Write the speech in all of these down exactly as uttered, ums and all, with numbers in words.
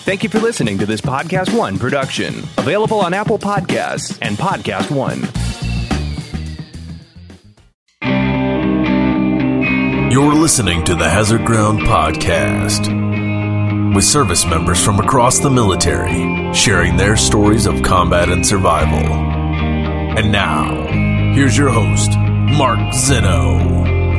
Thank you for listening to this Podcast One production, available on Apple Podcasts and Podcast One. You're listening to the Hazard Ground Podcast, with service members from across the military sharing their stories of combat and survival. And now, here's your host, Mark Zeno.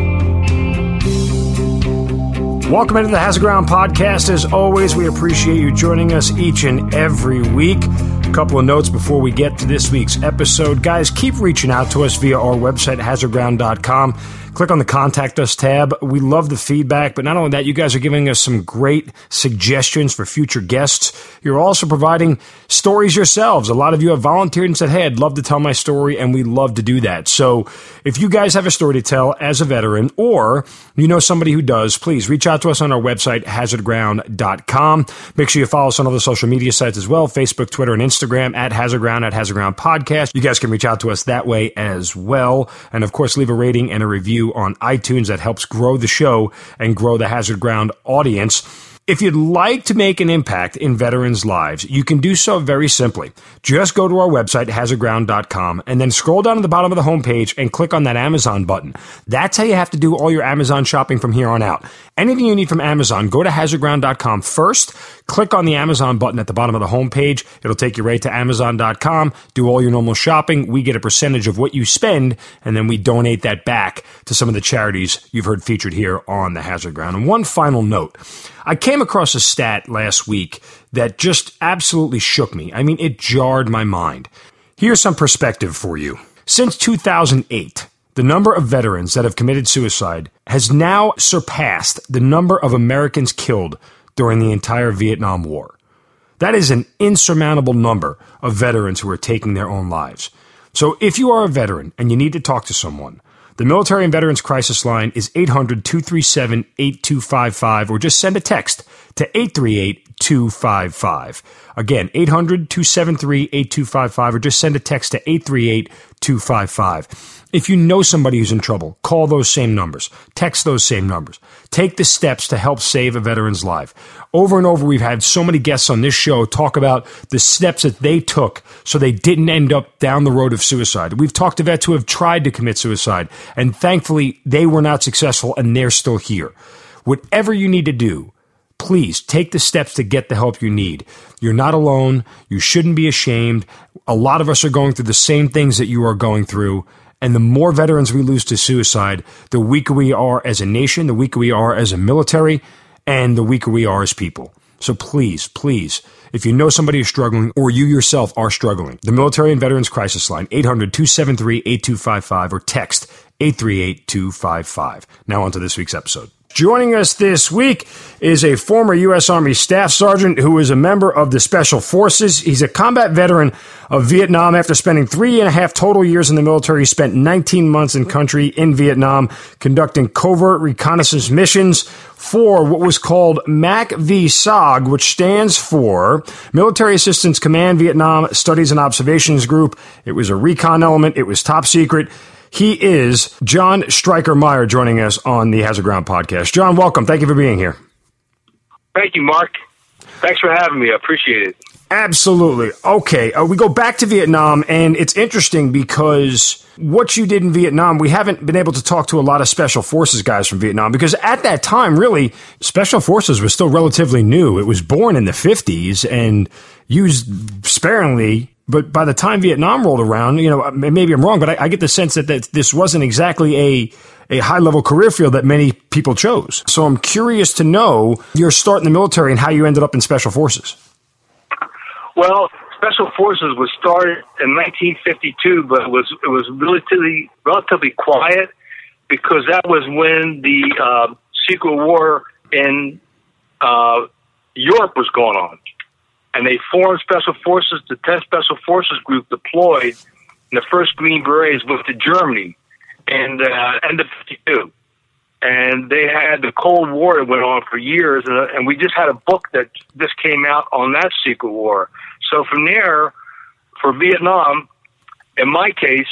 Welcome into the Hazard Ground Podcast. As always, we appreciate you joining us each and every week. A couple of notes before we get to this week's episode. Guys, keep reaching out to us via our website, hazard ground dot com. Click on the Contact Us tab. We love the feedback, but not only that, you guys are giving us some great suggestions for future guests. You're also providing stories yourselves. A lot of you have volunteered and said, hey, I'd love to tell my story, and we love to do that. So if you guys have a story to tell as a veteran, or you know somebody who does, please reach out to us on our website, hazard ground dot com. Make sure you follow us on other social media sites as well, Facebook, Twitter, and Instagram, at Hazard Ground, at Hazard Ground Podcast. You guys can reach out to us that way as well. And of course, leave a rating and a review on iTunes. That helps grow the show and grow the Hazard Ground audience. If you'd like to make an impact in veterans' lives, you can do so very simply. Just go to our website, hazard ground dot com, and then scroll down to the bottom of the homepage and click on that Amazon button. That's how you have to do all your Amazon shopping from here on out. Anything you need from Amazon, go to hazard ground dot com first, click on the Amazon button at the bottom of the homepage. It'll take you right to amazon dot com, do all your normal shopping. We get a percentage of what you spend, and then we donate that back to some of the charities you've heard featured here on the Hazard Ground. And one final note. I came across a stat last week that just absolutely shook me. I mean, it jarred my mind. Here's some perspective for you. Since two thousand eight, the number of veterans that have committed suicide has now surpassed the number of Americans killed during the entire Vietnam War. That is an insurmountable number of veterans who are taking their own lives. So if you are a veteran and you need to talk to someone, the Military and Veterans Crisis Line is eight hundred, two three seven, eight two five five, or just send a text to eight three eight, two five five. Again, eight hundred, two seven three, eight two five five, or just send a text to eight three eight, two five five. If you know somebody who's in trouble, call those same numbers. Text those same numbers. Take the steps to help save a veteran's life. Over and over, we've had so many guests on this show talk about the steps that they took so they didn't end up down the road of suicide. We've talked to vets who have tried to commit suicide, and thankfully, they were not successful, and they're still here. Whatever you need to do, please take the steps to get the help you need. You're not alone. You shouldn't be ashamed. A lot of us are going through the same things that you are going through. And the more veterans we lose to suicide, the weaker we are as a nation, the weaker we are as a military, and the weaker we are as people. So please, please, if you know somebody who's struggling or you yourself are struggling, the Military and Veterans Crisis Line, eight hundred, two seven three, eight two five five, or text eight three eight, two five five. Now on to this week's episode. Joining us this week is a former U S Army Staff Sergeant who is a member of the Special Forces. He's a combat veteran of Vietnam. After spending three and a half total years in the military, he spent nineteen months in country in Vietnam conducting covert reconnaissance missions for what was called M A C V S O G, which stands for Military Assistance Command Vietnam Studies and Observations Group. It was a recon element. It was top secret. He is John Stryker-Meyer joining us on the Hazard Ground Podcast. John, welcome. Thank you for being here. Thank you, Mark. Thanks for having me. I appreciate it. Absolutely. Okay, uh, we go back to Vietnam, and it's interesting because what you did in Vietnam, we haven't been able to talk to a lot of Special Forces guys from Vietnam because at that time, really, Special Forces was still relatively new. It was born in the fifties and used sparingly. But by the time Vietnam rolled around, you know, maybe I'm wrong, but I, I get the sense that, that this wasn't exactly a, a high-level career field that many people chose. So I'm curious to know your start in the military and how you ended up in Special Forces. Well, Special Forces was started in nineteen fifty-two, but it was it was relatively relatively quiet because that was when the uh, secret war in uh, Europe was going on. And they formed Special Forces. The tenth Special Forces Group deployed, and the first Green Berets went to Germany in the uh, end of fifty-two. And they had the Cold War that went on for years, and, and we just had a book that just came out on that secret war. So from there, for Vietnam, in my case,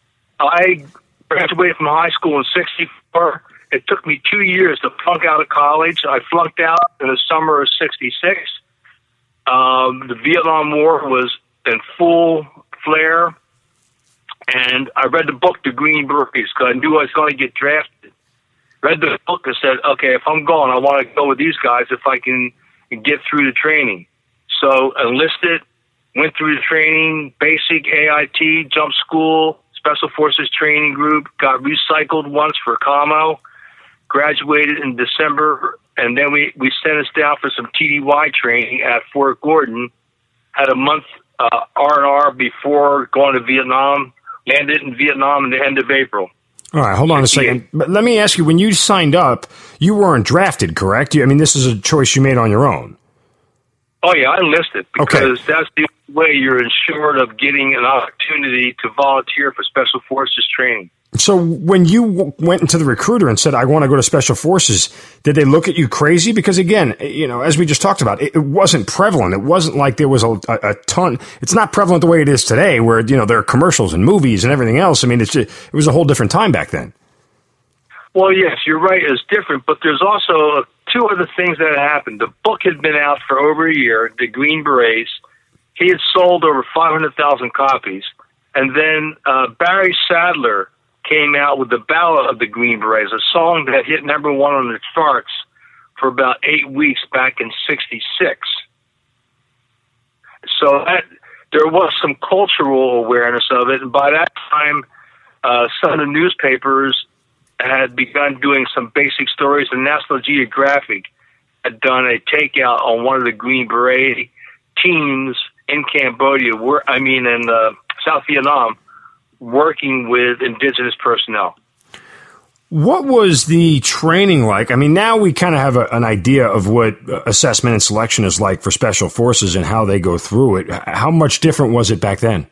I graduated from high school in sixty-four. It took me two years to flunk out of college. I flunked out in the summer of sixty-six. um, the Vietnam War was in full flare, and I read the book, The Green Berets, because I knew I was going to get drafted. Read the book and said, okay, if I'm going, I want to go with these guys if I can get through the training. So enlisted, went through the training, basic A I T, jump school, Special Forces Training Group, got recycled once for COMO, graduated in December, and then we, we sent us down for some T D Y training at Fort Gordon, had a month uh, R and R before going to Vietnam, landed in Vietnam in the end of April. All right, hold on a second. But let me ask you, when you signed up, you weren't drafted, correct? You, I mean, this is a choice you made on your own. Oh, yeah, I enlisted because Okay. that's the way you're ensured of getting an opportunity to volunteer for Special Forces training. So when you w- went into the recruiter and said, I want to go to Special Forces, did they look at you crazy? Because again, you know, as we just talked about, it, it wasn't prevalent. It wasn't like there was a, a, a ton. It's not prevalent the way it is today where, you know, there are commercials and movies and everything else. I mean, it's just, it was a whole different time back then. Well, yes, you're right. It's different, but there's also two other things that happened. The book had been out for over a year, The Green Berets. He had sold over five hundred thousand copies. And then uh, Barry Sadler came out with The Ballad of the Green Berets, a song that hit number one on the charts for about eight weeks back in sixty-six. So that, there was some cultural awareness of it, and by that time, uh, some of the newspapers had begun doing some basic stories, and National Geographic had done a takeout on one of the Green Beret teams in Cambodia, where, I mean in uh, South Vietnam, working with indigenous personnel. What was the training like? I mean, now we kind of have a, an idea of what assessment and selection is like for Special Forces and how they go through it. How much different was it back then?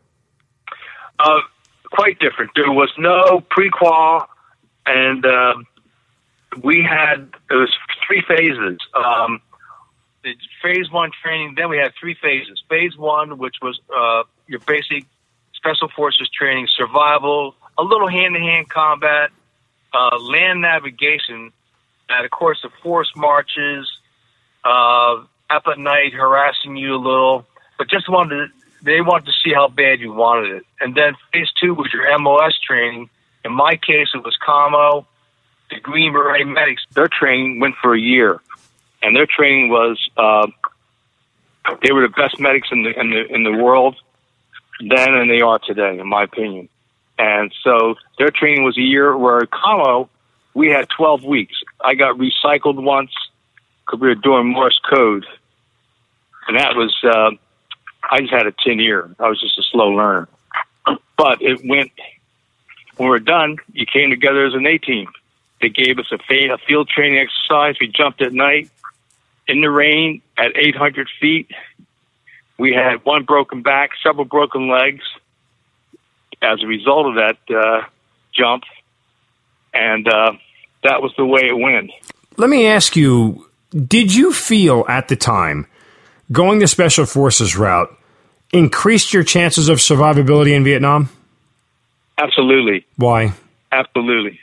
Uh, quite different. There was no pre-qual, and uh, we had, it was three phases. Um, phase one training, then we had three phases. Phase one, which was uh, your basic Special Forces training, survival, a little hand-to-hand combat, uh, land navigation, and of course the force marches, uh, up at night harassing you a little, but just wanted to, they wanted to see how bad you wanted it. And then phase two was your M O S training. In my case, it was COMO. The Green Beret medics, their training went for a year, and their training was uh, they were the best medics in the in the in the world then, and they are today, in my opinion. And so their training was a year. Where at COMO, we had twelve weeks. I got recycled once because we were doing Morse code, and that was uh, I just had a tin ear. I was just a slow learner, but it went. When we're done, you came together as an A-team. They gave us a, fa- a field training exercise. We jumped at night in the rain at eight hundred feet. We had one broken back, several broken legs as a result of that uh, jump, and uh, that was the way it went. Let me ask you, did you feel at the time going the Special Forces route increased your chances of survivability in Vietnam? Absolutely. Why? Absolutely.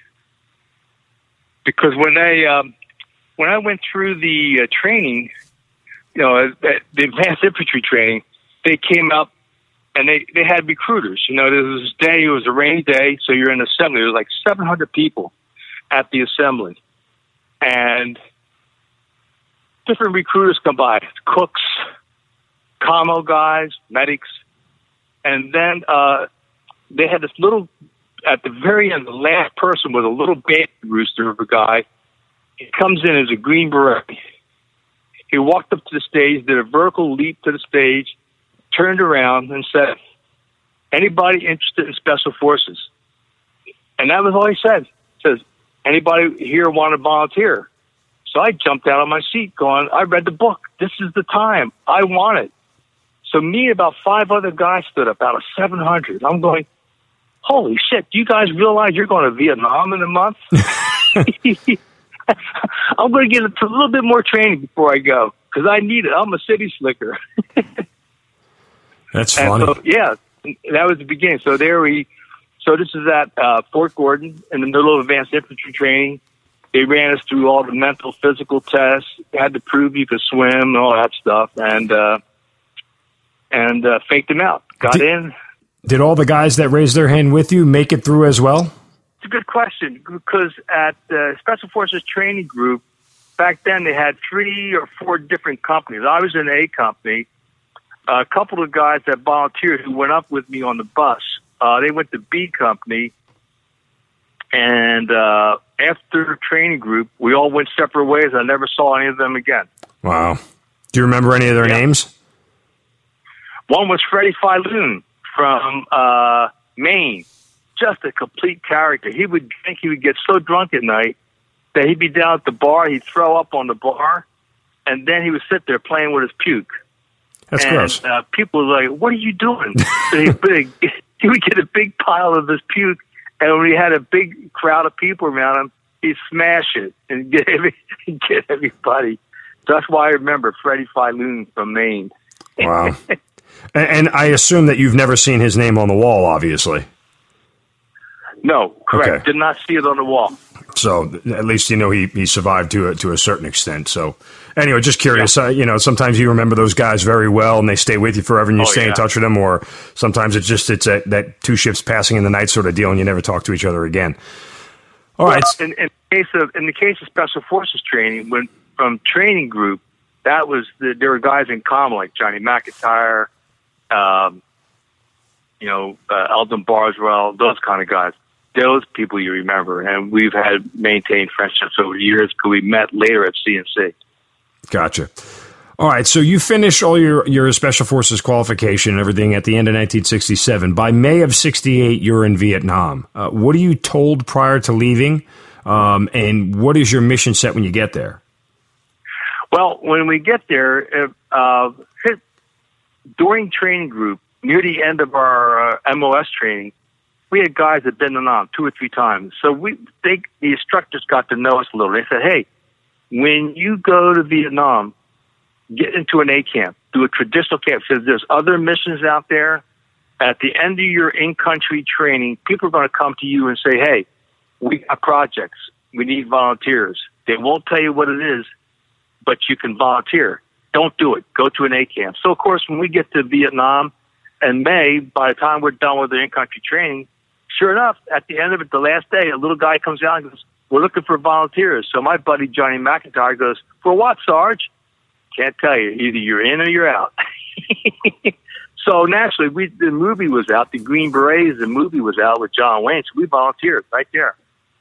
Because when I um, when I went through the uh, training, you know, the advanced infantry training, they came up and they, they had recruiters. You know, there was this day, it was a rainy day, so you're in assembly. There was like seven hundred people at the assembly. And different recruiters come by, cooks, COMO guys, medics. And then uh, they had this little, at the very end, the last person was a little baby rooster of a guy. He comes in as a Green Beret. He walked up to the stage, did a vertical leap to the stage, turned around and said, anybody interested in Special Forces? And that was all he said. He says, anybody here want to volunteer? So I jumped out of my seat going, I read the book. This is the time. I want it. So me and about five other guys stood up out of seven hundred. I'm going, holy shit, do you guys realize you're going to Vietnam in a month? I'm going to get a little bit more training before I go because I need it. I'm a city slicker. That's funny. So, yeah, that was the beginning. So there we, so this is at uh, Fort Gordon in the middle of advanced infantry training. they ran us through all the mental, physical tests. Had to prove you could swim and all that stuff, and uh, and uh, faked them out. Got did, in. Did all the guys that raised their hand with you make it through as well? It's a good question, because at the Special Forces Training Group, back then they had three or four different companies. I was in A company. A couple of guys that volunteered who went up with me on the bus, uh, they went to B company. And uh, after training group, we all went separate ways. I never saw any of them again. Wow. Do you remember any of their yeah. names? One was Freddie Filoon from uh, Maine. Just a complete character. He would think he would get so drunk at night that he'd be down at the bar, he'd throw up on the bar, and then he would sit there playing with his puke. That's and, gross. Uh, people were like, what are you doing? So he, big, he would get a big pile of his puke, and when he had a big crowd of people around him, he'd smash it and get, every, get everybody. That's why I remember Freddie Filoon from Maine. Wow. and, and I assume that you've never seen his name on the wall, obviously. No, correct. Okay. Did not see it on the wall. So at least you know he, he survived to a, to a certain extent. So anyway, just curious. Yeah. Uh, you know, sometimes you remember those guys very well, and they stay with you forever, and you oh, stay yeah. in touch with them. Or sometimes it's just it's a, that two ships passing in the night sort of deal, and you never talk to each other again. All well, right. In, in the case of in the case of Special Forces training, when from training group, that was the, there were guys in common like Johnny McIntyre, um, you know, uh, Eldon Barswell, those kind of guys. Those people you remember, and we've had maintained friendships over the years because we met later at C N C. Gotcha. All right, so you finished all your, your Special Forces qualification and everything at the end of nineteen sixty-seven. By May of sixty-eight, you're in Vietnam. Uh, what are you told prior to leaving, um, and what is your mission set when you get there? Well, when we get there, uh, during training group, near the end of our uh, M O S training, we had guys that had been in Vietnam two or three times. So we, they, the instructors got to know us a little. They said, hey, when you go to Vietnam, get into an A camp, do a traditional camp. So there's other missions out there. At the end of your in-country training, people are going to come to you and say, hey, we got projects. We need volunteers. They won't tell you what it is, but you can volunteer. Don't do it. Go to an A camp. So, of course, when we get to Vietnam in May, by the time we're done with the in-country training, sure enough, at the end of it, the last day, a little guy comes out and goes, we're looking for volunteers. So my buddy Johnny McIntyre goes, for what, Sarge? Can't tell you. Either you're in or you're out. So naturally, we, the movie was out. The Green Berets, the movie was out with John Wayne. So we volunteered right there.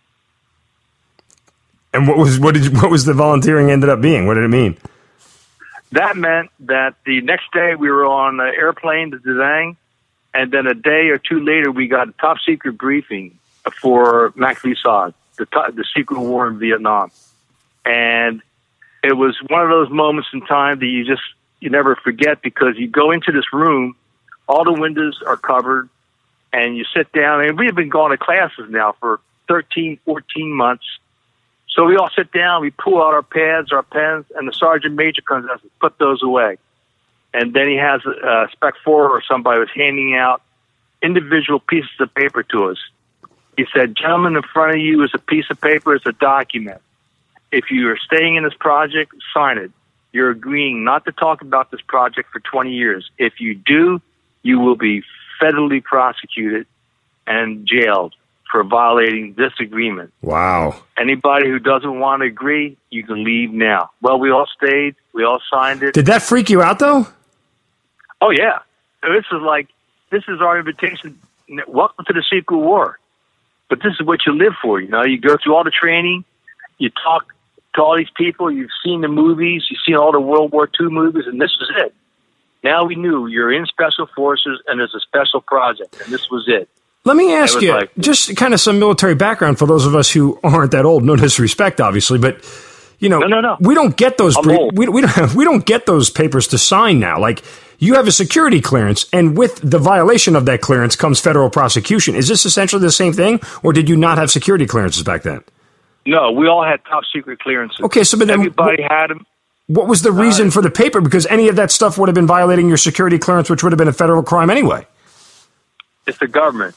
And what was what did what was the volunteering ended up being? What did it mean? That meant that the next day we were on an airplane to Da Nang. And then a day or two later, we got a top secret briefing for Mac Lee Sod, the, top, the secret war in Vietnam. And it was one of those moments in time that you just, you never forget, because you go into this room, all the windows are covered, and you sit down. And we've been going to classes now for thirteen, fourteen months. So we all sit down, we pull out our pads, our pens, and the sergeant major comes out and put those away. And then he has a Spec four or somebody was handing out individual pieces of paper to us. He said, gentlemen, in front of you is a piece of paper, it's a document. If you are staying in this project, sign it. You're agreeing not to talk about this project for twenty years. If you do, you will be federally prosecuted and jailed for violating this agreement. Wow. Anybody who doesn't want to agree, you can leave now. Well, we all stayed. We all signed it. Did that freak you out, though? Oh, yeah. This is like, this is our invitation. Welcome to the secret war. But this is what you live for, you know. You go through all the training. You talk to all these people. You've seen the movies. You've seen all the World War Two movies, and this is it. Now we knew you're in Special Forces, and there's a special project, and this was it. Let me ask you, like, just kind of some military background for those of us who aren't that old. No disrespect, obviously, but you know, no, no, no. we don't get those. I'm Pre- old. we we don't we don't get those papers to sign now. Like, you have a security clearance, and with the violation of that clearance comes federal prosecution. Is this essentially the same thing, or did you not have security clearances back then? No, we all had top secret clearances. Okay, so but then everybody what, had them. What was the reason uh, for the paper? Because any of that stuff would have been violating your security clearance, which would have been a federal crime anyway. It's the government.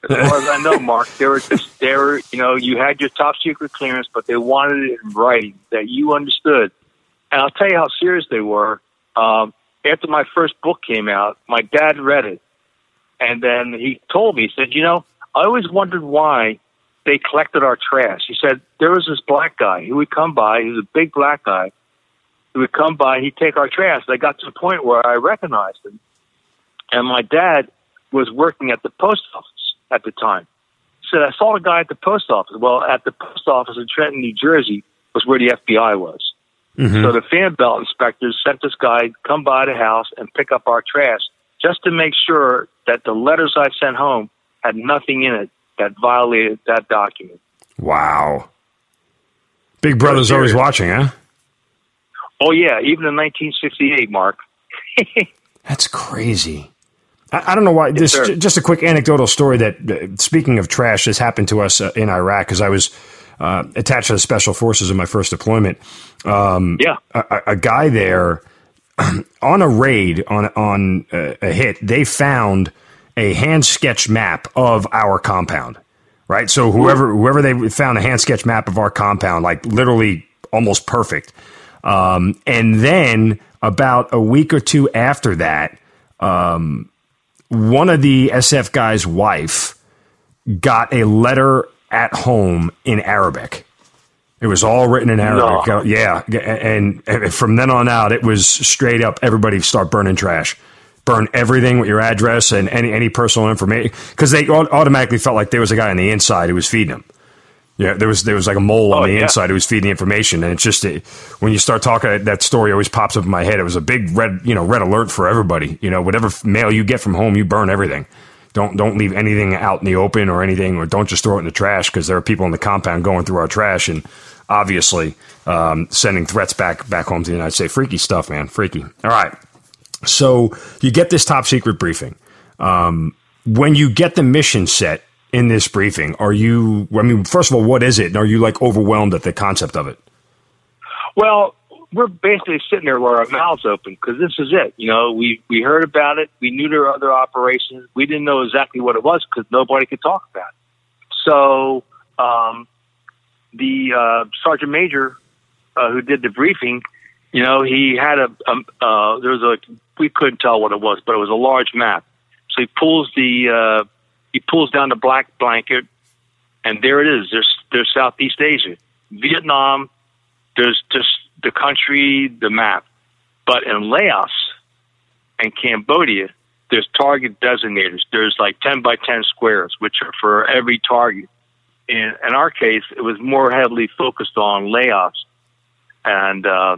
As far as I know, Mark, they were just, they were, you know, you had your top secret clearance, but they wanted it in writing that you understood. And I'll tell you how serious they were. Um, after my first book came out, my dad read it. And then he told me, he said, you know, I always wondered why they collected our trash. He said, there was this black guy who would come by. He was a big black guy. He would come by, he'd take our trash. I got to the point where I recognized him. And my dad was working at the post office at the time. He said, I saw a guy at the post office. Well, at the post office in Trenton, New Jersey, was where the F B I was. Mm-hmm. So the fan belt inspectors sent this guy to come by the house and pick up our trash just to make sure that the letters I sent home had nothing in it that violated that document. Wow. Big Brother's always watching, huh? Oh, yeah, even in nineteen sixty-eight, Mark. That's crazy. I, I don't know why. This yes, just a quick anecdotal story that, uh, speaking of trash, this happened to us uh, in Iraq because I was uh, attached to the Special Forces in my first deployment. Um, yeah. A, a guy there on a raid, on, on a, a hit, they found a hand sketch map of our compound, right? So whoever, whoever they found a hand sketch map of our compound, like literally almost perfect. Um, and then about a week or two after that, um, one of the S F guys' wife got a letter at home in Arabic. It was all written in Arabic. No. Yeah. And, and from then on out, it was straight up, everybody start burning trash. Burn everything with your address and any, any personal information. Because they automatically felt like there was a guy on the inside who was feeding them. Yeah, there was there was like a mole on oh, the yeah. inside who was feeding the information, and it's just it, when you start talking, that story always pops up in my head. It was a big red, you know, red alert for everybody. You know, whatever mail you get from home, you burn everything. Don't don't leave anything out in the open or anything, or don't just throw it in the trash because there are people in the compound going through our trash and obviously um, sending threats back back home to the United States. Freaky stuff, man. Freaky. All right, so you get this top secret briefing. Um, when you get the mission set in this briefing, are you, I mean, first of all, what is it? And are you like overwhelmed at the concept of it? Well, we're basically sitting there with our mouths open because this is it. You know, we, we heard about it. We knew there were other operations. We didn't know exactly what it was because nobody could talk about it. So um, the uh, Sergeant Major uh, who did the briefing, you know, he had a, um, uh, there was a, we couldn't tell what it was, but it was a large map. So he pulls the, uh, He pulls down the black blanket, and there it is. There's there's Southeast Asia, Vietnam. There's just the country, the map. But in Laos and Cambodia, there's target designators. There's like ten by ten squares, which are for every target. In, in our case, it was more heavily focused on Laos, and uh,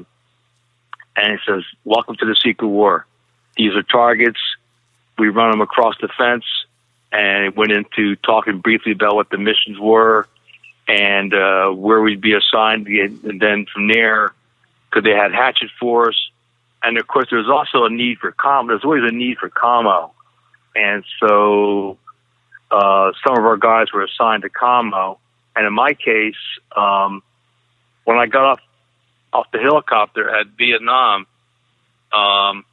and it says, "Welcome to the secret war. These are targets. We run them across the fence." And it went into talking briefly about what the missions were and uh, where we'd be assigned. And then from there, because they had hatchet force. And, of course, there was also a need for commo. There's always a need for commo. And so uh, some of our guys were assigned to commo. And in my case, um, when I got off, off the helicopter at Vietnam, um,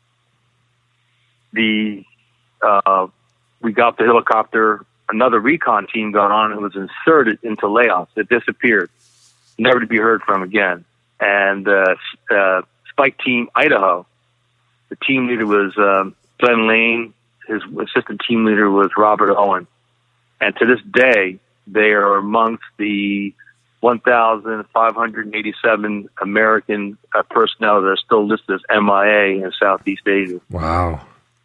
the... Uh, we got the helicopter, another recon team got on and was inserted into Laos. It disappeared, never to be heard from again. And uh, uh, Spike Team Idaho, the team leader was um, Glenn Lane. His assistant team leader was Robert Owen. And to this day, they are amongst the one thousand five hundred eighty-seven American uh, personnel that are still listed as M I A in Southeast Asia. Wow.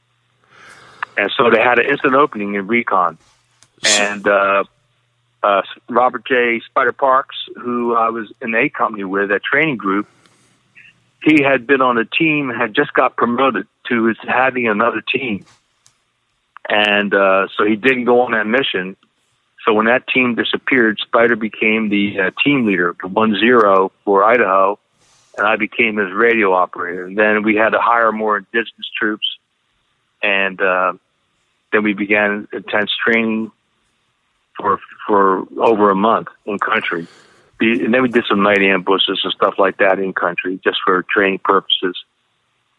And so they had an instant opening in recon. And uh, uh, Robert J. Spider Parks, who I was in A company with, that training group, he had been on a team, had just got promoted to his having another team. And uh, so he didn't go on that mission. So when that team disappeared, Spider became the uh, team leader, the one zero for Idaho, and I became his radio operator. And then we had to hire more indigenous troops. And uh, then we began intense training for for over a month in country. And then we did some night ambushes and stuff like that in country, just for training purposes.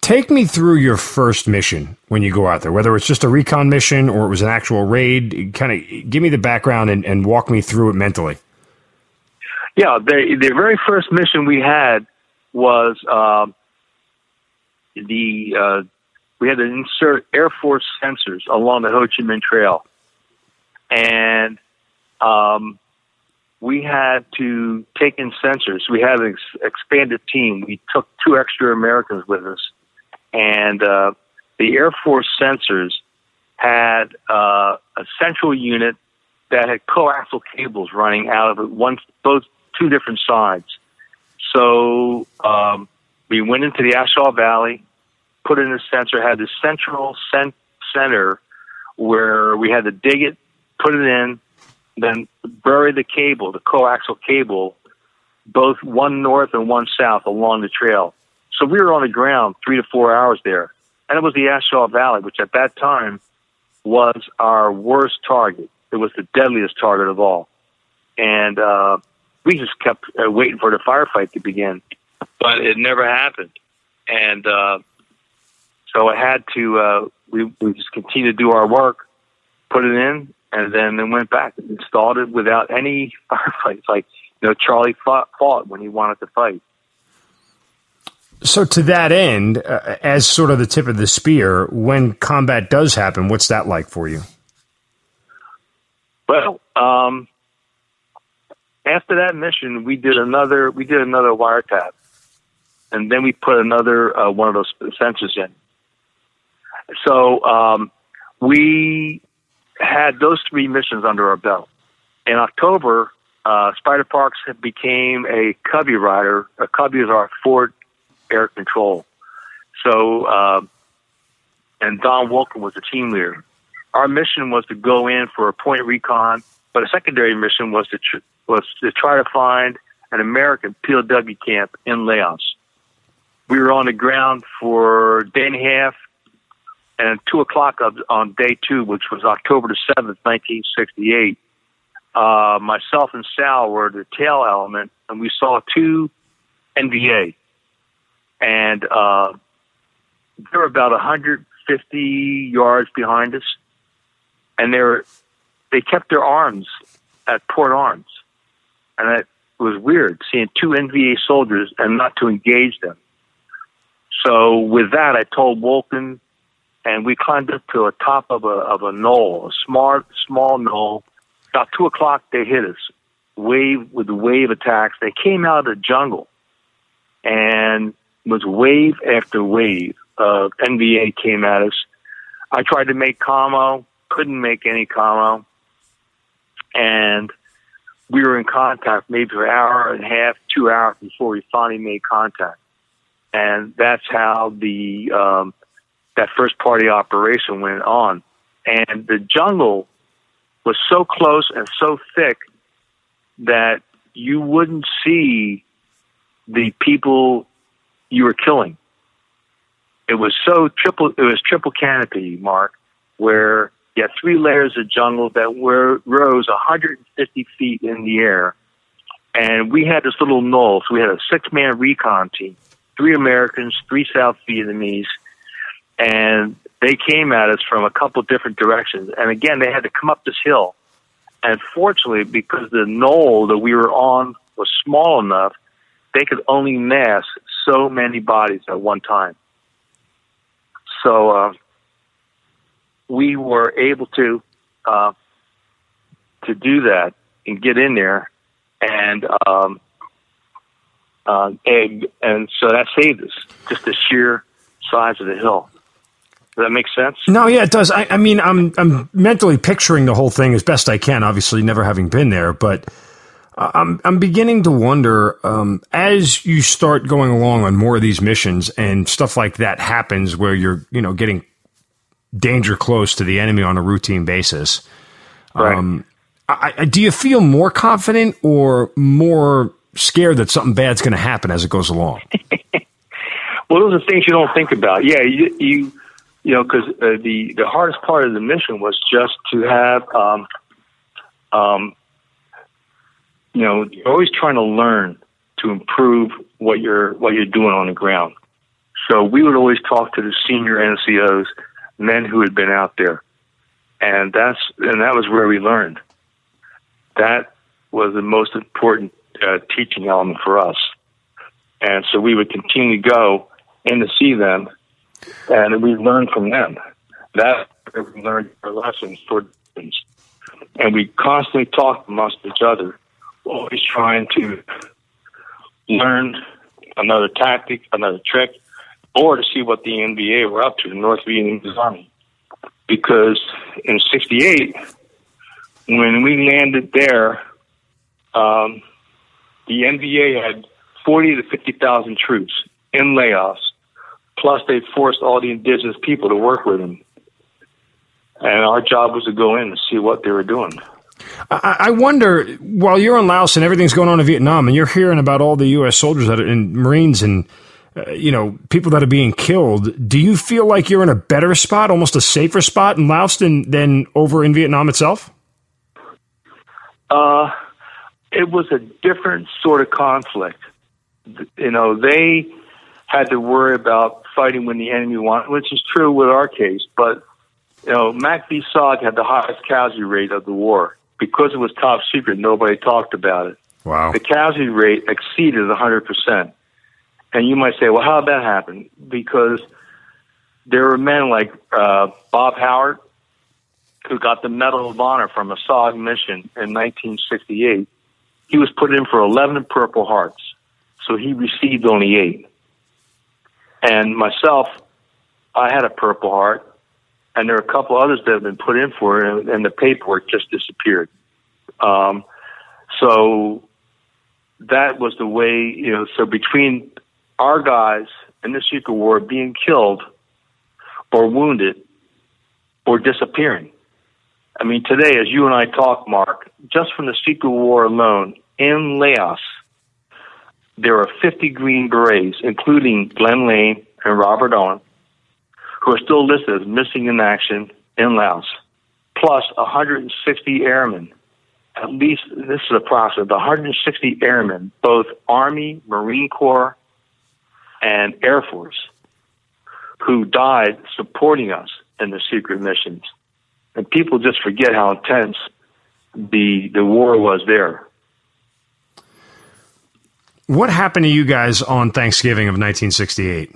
Take me through your first mission when you go out there, whether it's just a recon mission or it was an actual raid. Kind of give me the background and, and walk me through it mentally. Yeah, the, the very first mission we had was um, the uh, we had to insert Air Force sensors along the Ho Chi Minh Trail, and um, we had to take in sensors. We had an ex- expanded team. We took two extra Americans with us, and uh, the Air Force sensors had uh, a central unit that had coaxial cables running out of it, one both two different sides. So um, we went into the Ashall Valley, put in a sensor, had the central cent- center where we had to dig it, put it in, then bury the cable, the coaxial cable, both one north and one south along the trail. So we were on the ground three to four hours there. And it was the Ashall Valley, which at that time was our worst target. It was the deadliest target of all. And uh, we just kept uh, waiting for the firefight to begin. But it never happened. And uh, so I had to, uh, we, we just continued to do our work, put it in, and then, then went back and installed it without any firefights. Like, you know, Charlie fought, fought when he wanted to fight. So to that end, uh, as sort of the tip of the spear, when combat does happen, what's that like for you? Well, um, after that mission, we did another, we did another wiretap, and then we put another uh, one of those sensors in. So um, we had those three missions under our belt. In October, uh, Spider Parks became a Cubby rider. A Cubby is our Ford air control. So, uh, and Don Wolken was the team leader. Our mission was to go in for a point recon, but a secondary mission was to tr- was to try to find an American P O W camp in Laos. We were on the ground for a day and a half, and at two o'clock on day two, which was October the seventh, nineteen sixty-eight, uh, myself and Sal were the tail element, and we saw two N V A. And uh, they were about one hundred fifty yards behind us, and they were they kept their arms at port arms, and it was weird seeing two N V A soldiers and not to engage them. So with that, I told Wolken, and we climbed up to a top of a of a knoll, a small small knoll. About two o'clock, they hit us, wave with the wave attacks. They came out of the jungle, and was wave after wave of N V A came at us. I tried to make commo, couldn't make any commo, and we were in contact maybe for an hour and a half, two hours before we finally made contact. And that's how the um, that first party operation went on. And the jungle was so close and so thick that you wouldn't see the people you were killing. It was so triple, it was triple canopy, Mark, where you had three layers of jungle that were rose one hundred fifty feet in the air. And we had this little knoll. So we had a six-man recon team, three Americans, three South Vietnamese, and they came at us from a couple different directions. And again, they had to come up this hill. And fortunately, because the knoll that we were on was small enough, they could only mass so many bodies at one time. So uh, we were able to uh, to do that and get in there, and um, uh, and, and so that saved us, just the sheer size of the hill. Does that make sense? No, yeah, it does. I, I mean, I'm I'm mentally picturing the whole thing as best I can, obviously never having been there, but I'm I'm beginning to wonder, um, as you start going along on more of these missions and stuff like that happens where you're, you know, getting danger close to the enemy on a routine basis. Right. Um, I, I, do you feel more confident or more scared that something bad's going to happen as it goes along? Well, those are things you don't think about. Yeah, you you, you know, because uh, the the hardest part of the mission was just to have um um. You know, you're always trying to learn to improve what you're what you're doing on the ground. So we would always talk to the senior N C Os, men who had been out there. And that's and that was where we learned. That was the most important uh, teaching element for us. And so we would continue to go in to see them, and we learned from them. That's where we learned our lessons for things. And we constantly talked amongst each other, always trying to learn another tactic, another trick, or to see what the N V A were up to, the North Vietnamese Army. Because in sixty-eight, when we landed there, um, the N V A had forty to fifty thousand troops in Laos, plus they forced all the indigenous people to work with them. And our job was to go in and see what they were doing. I, I wonder, while you're in Laos and everything's going on in Vietnam, and you're hearing about all the U S soldiers that are, and Marines and uh, you know people that are being killed, do you feel like you're in a better spot, almost a safer spot in Laos than, than over in Vietnam itself? Uh, it was a different sort of conflict. You know, they had to worry about fighting when the enemy wanted, which is true with our case. But, you know, Mac V SOG had the highest casualty rate of the war. Because it was top secret, nobody talked about it. Wow. The casualty rate exceeded one hundred percent. And you might say, well, how did that happen? Because there were men like uh, Bob Howard, who got the Medal of Honor from a SOG mission in nineteen sixty-eight. He was put in for eleven Purple Hearts, so he received only eight. And myself, I had a Purple Heart, and there are a couple others that have been put in for it, and, and the paperwork just disappeared. Um, so that was the way, you know, so between our guys in the Secret War being killed or wounded or disappearing. I mean, today, as you and I talk, Mark, just from the Secret War alone, in Laos, there are fifty Green Berets, including Glenn Lane and Robert Owen, who are still listed as missing in action in Laos, plus one hundred sixty airmen. At least, this is approximate, one hundred sixty airmen, both Army, Marine Corps, and Air Force, who died supporting us in the secret missions. And people just forget how intense the the war was there. What happened to you guys on Thanksgiving of nineteen sixty-eight?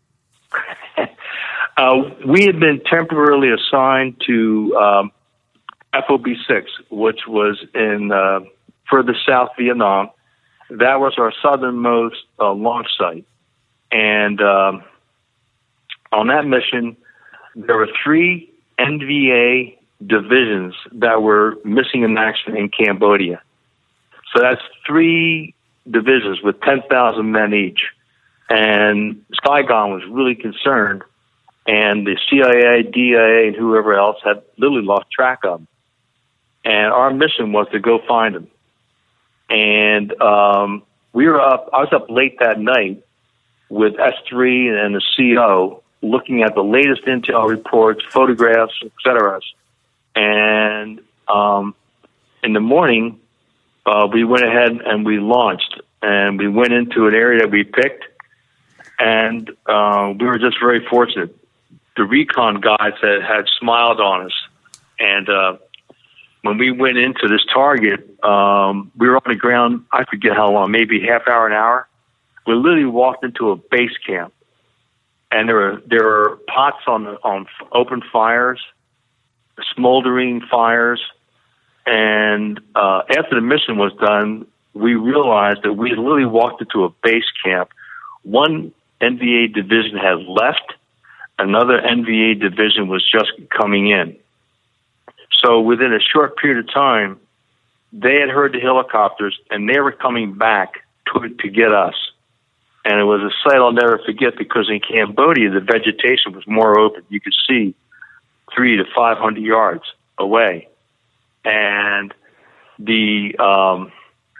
uh, we had been temporarily assigned to um, F O B six, which was in uh, further South Vietnam. That was our southernmost uh, launch site. And um, on that mission, there were three N V A divisions that were missing in action in Cambodia. So that's three divisions with ten thousand men each. And Saigon was really concerned, and the C I A, D I A, and whoever else had literally lost track of them. And our mission was to go find them. And um, we were up, I was up late that night with S three and the C O looking at the latest intel reports, photographs, et cetera. And um, in the morning, uh, we went ahead and we launched. And we went into an area that we picked. And uh, we were just very fortunate. The recon guys had, had smiled on us. And uh, when we went into this target, um, we were on the ground, I forget how long, maybe half hour, an hour. We literally walked into a base camp. And there were there were pots on on open fires, smoldering fires, and uh, after the mission was done, we realized that we had literally walked into a base camp. One N V A division had left, another N V A division was just coming in. So within a short period of time, they had heard the helicopters, and they were coming back to to get us. And it was a sight I'll never forget, because in Cambodia, the vegetation was more open. You could see three to five hundred yards away. And the um,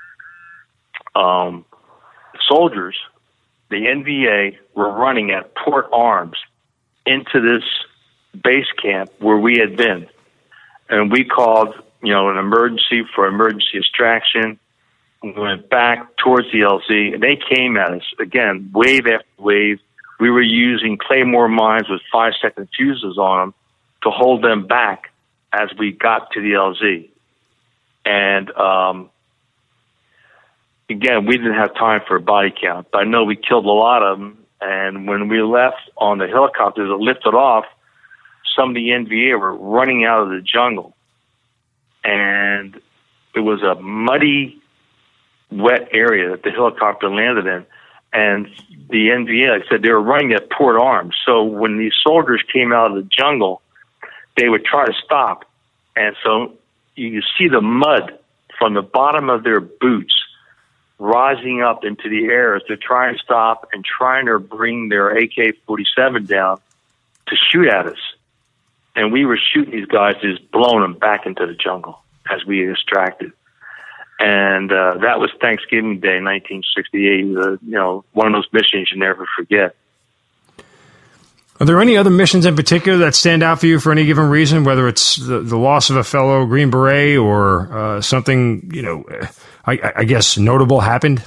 um, soldiers, the N V A, were running at port arms into this base camp where we had been. And we called, you know, an emergency for emergency extraction. We went back towards the L Z, and they came at us, again, wave after wave, we were using Claymore mines with five-second fuses on them to hold them back as we got to the L Z. And um, again, we didn't have time for a body count, but I know we killed a lot of them. And when we left on the helicopters that lifted off, some of the N V A were running out of the jungle. And it was a muddy, wet area that the helicopter landed in. And the N V A, like I said, they were running at port arms. So when these soldiers came out of the jungle, they would try to stop. And so you see the mud from the bottom of their boots rising up into the air as they're trying to stop and trying to bring their A K forty-seven down to shoot at us. And we were shooting these guys, just blowing them back into the jungle as we extracted. And uh, that was Thanksgiving Day, nineteen sixty-eight. Uh, you know, one of those missions you never forget. Are there any other missions in particular that stand out for you for any given reason, whether it's the, the loss of a fellow Green Beret or uh, something, you know, I, I guess notable happened?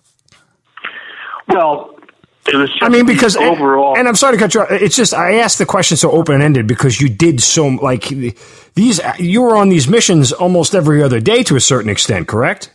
Well, it was just I mean, because overall, and, and I'm sorry to cut you off. It's just I asked the question so open ended because you did so like these. You were on these missions almost every other day to a certain extent, correct?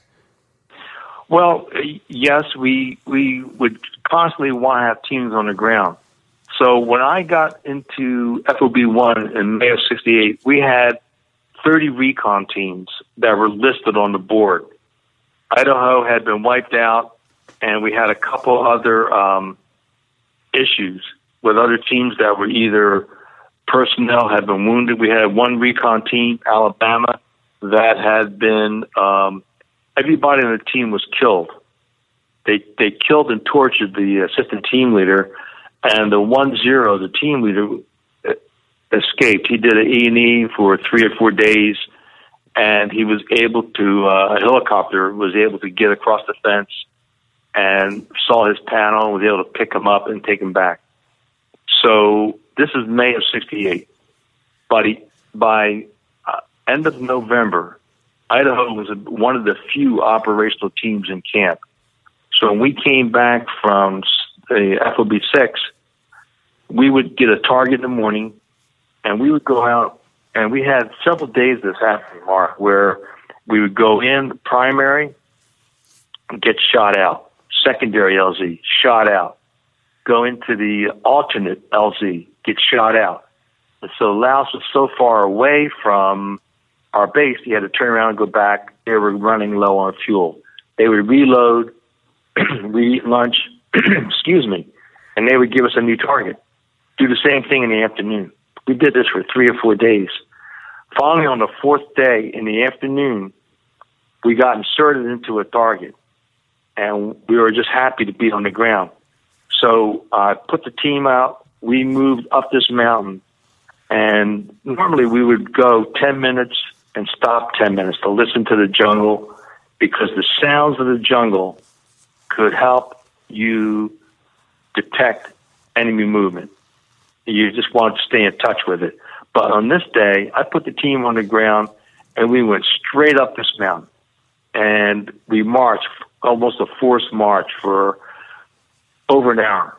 Well, yes, we we would constantly want to have teams on the ground. So when I got into F O B one in May of sixty-eight, we had thirty recon teams that were listed on the board. Idaho had been wiped out, and we had a couple other um, issues with other teams that were either personnel had been wounded. We had one recon team, Alabama, that had been, um, everybody on the team was killed. They they killed and tortured the assistant team leader, and the one zero, the team leader, escaped. He did an E and E for three or four days, and he was able to, uh, a helicopter was able to get across the fence and saw his panel, was able to pick him up and take him back. So this is May of sixty-eight. But he, by uh, end of November, Idaho was a, one of the few operational teams in camp. So when we came back from the F O B six, we would get a target in the morning, and we would go out, and we had several days this happened, Mark, where we would go in primary and get shot out, secondary L Z, shot out, go into the alternate L Z, get shot out. And so Laos was so far away from our base, you had to turn around and go back. They were running low on fuel. They would reload, we eat lunch, excuse me, and they would give us a new target. Do the same thing in the afternoon. We did this for three or four days. Finally, on the fourth day in the afternoon, we got inserted into a target, and we were just happy to be on the ground. So I uh, put the team out. We moved up this mountain, and normally we would go ten minutes and stop ten minutes to listen to the jungle, because the sounds of the jungle could help you detect enemy movement. You just want to stay in touch with it. But on this day, I put the team on the ground, and we went straight up this mountain. And we marched, almost a forced march, for over an hour.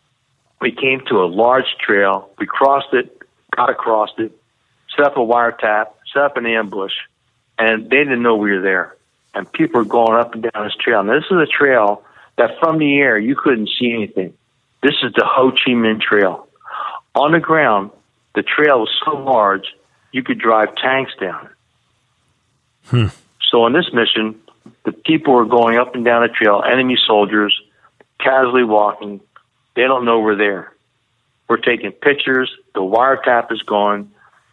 We came to a large trail. We crossed it, got across it, set up a wiretap, set up an ambush, and they didn't know we were there. And people were going up and down this trail. Now, this is a trail that from the air, you couldn't see anything. This is the Ho Chi Minh Trail. On the ground, the trail was so large, you could drive tanks down it. Hmm. So on this mission, the people were going up and down the trail, enemy soldiers, casually walking. They don't know we're there. We're taking pictures. The wiretap is gone.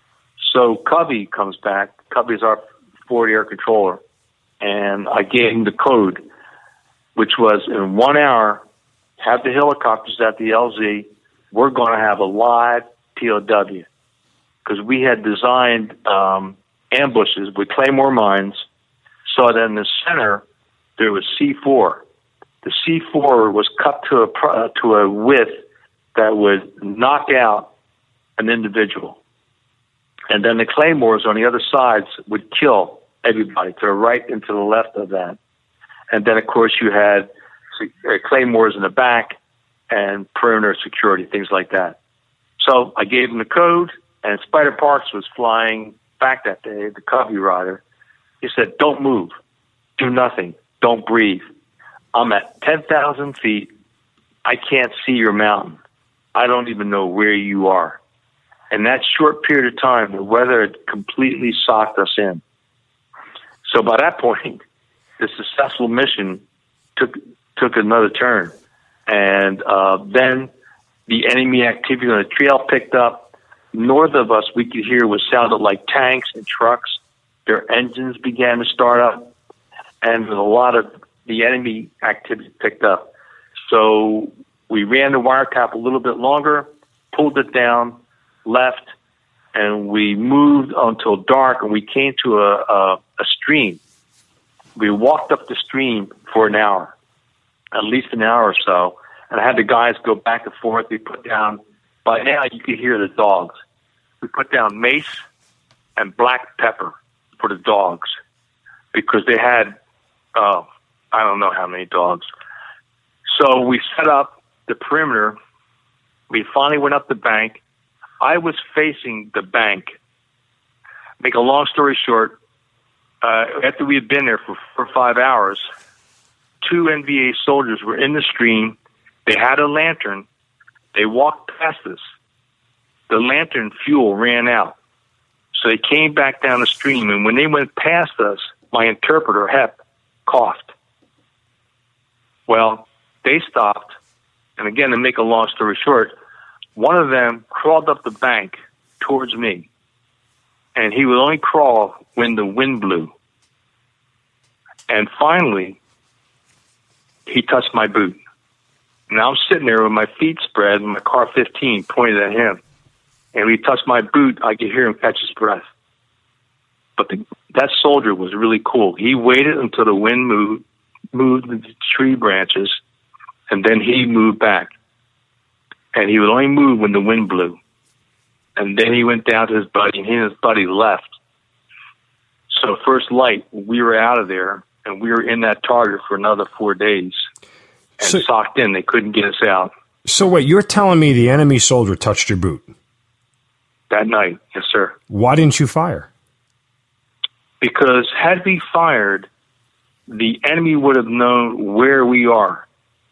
So Covey comes back. Covey's our forward air controller. And I gave him the code, which was in one hour, have the helicopters at the L Z. We're going to have a live P O W, because we had designed um, ambushes with Claymore mines, so that in the center there was C four. The C four was cut to a to a width that would knock out an individual, and then the Claymores on the other sides would kill everybody to the right and to the left of that. And then, of course, you had Claymores in the back and perimeter security, things like that. So I gave him the code, and Spider Parks was flying back that day, the Covey rider. He said, don't move, do nothing, don't breathe. I'm at ten thousand feet. I can't see your mountain. I don't even know where you are. In that short period of time, the weather had completely socked us in. So by that point, the successful mission took took another turn. And uh, then the enemy activity on the trail picked up. North of us, we could hear what sounded like tanks and trucks. Their engines began to start up, and a lot of the enemy activity picked up. So we ran the wiretap a little bit longer, pulled it down, left, and we moved until dark, and we came to a, a, a stream. We walked up the stream for an hour, at least an hour or so, and I had the guys go back and forth. We put down, by now you could hear the dogs. We put down mace and black pepper for the dogs because they had, oh, I don't know how many dogs. So we set up the perimeter. We finally went up the bank. I was facing the bank. Make a long story short, uh, after we had been there for, for five hours, two N V A soldiers were in the stream. They had a lantern. They walked past us. The lantern fuel ran out. So they came back down the stream, and when they went past us, my interpreter, Hep, coughed. Well, they stopped, and again, to make a long story short, one of them crawled up the bank towards me, and he would only crawl when the wind blew. And finally, he touched my boot. Now I'm sitting there with my feet spread and my car fifteen pointed at him. And when he touched my boot, I could hear him catch his breath. But the, that soldier was really cool. He waited until the wind moved, moved the tree branches, and then he moved back. And he would only move when the wind blew. And then he went down to his buddy, and he and his buddy left. So first light, we were out of there, and we were in that target for another four days. And so, socked in. They couldn't get us out. So wait, you're telling me the enemy soldier touched your boot? That night, yes, sir. Why didn't you fire? Because had we fired, the enemy would have known where we are.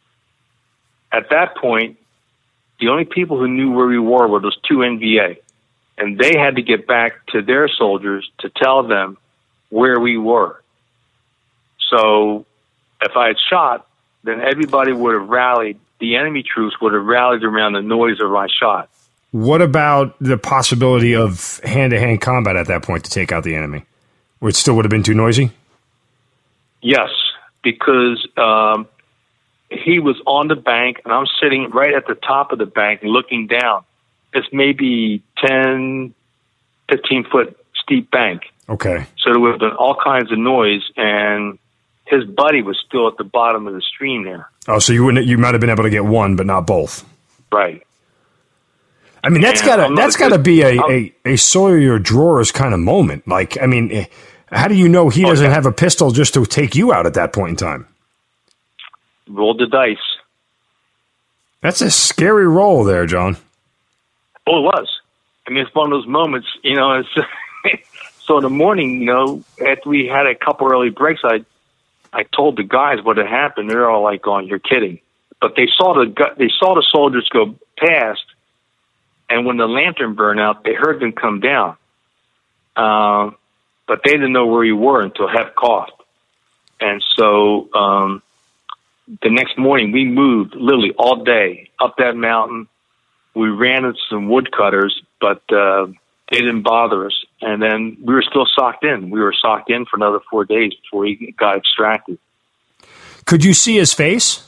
At that point, the only people who knew where we were were those two N V A. And they had to get back to their soldiers to tell them where we were. So if I had shot, then everybody would have rallied. The enemy troops would have rallied around the noise of my shot. What about the possibility of hand-to-hand combat at that point to take out the enemy? Or it still would have been too noisy? Yes, because um, he was on the bank, and I'm sitting right at the top of the bank looking down. It's maybe ten, fifteen-foot steep bank. Okay. So there would have been all kinds of noise, and his buddy was still at the bottom of the stream there. Oh, so you wouldn't, you might have been able to get one, but not both. Right. I mean, that's got to that's got to be a, a, a soil your drawers kind of moment. Like, I mean, how do you know he doesn't have a pistol just to take you out at that point in time? Rolled the dice. That's a scary roll there, John. Oh, it was. I mean, it's one of those moments, you know. It's so in the morning, you know, after we had a couple early breaks, I I told the guys what had happened. They're all like, "Going, you're kidding." But they saw the they saw the soldiers go past. And when the lantern burned out, they heard them come down. Uh, but they didn't know where we were until Hep coughed. And so um, the next morning, we moved literally all day up that mountain. We ran into some woodcutters, but uh, they didn't bother us. And then we were still socked in. We were socked in for another four days before he got extracted. Could you see his face?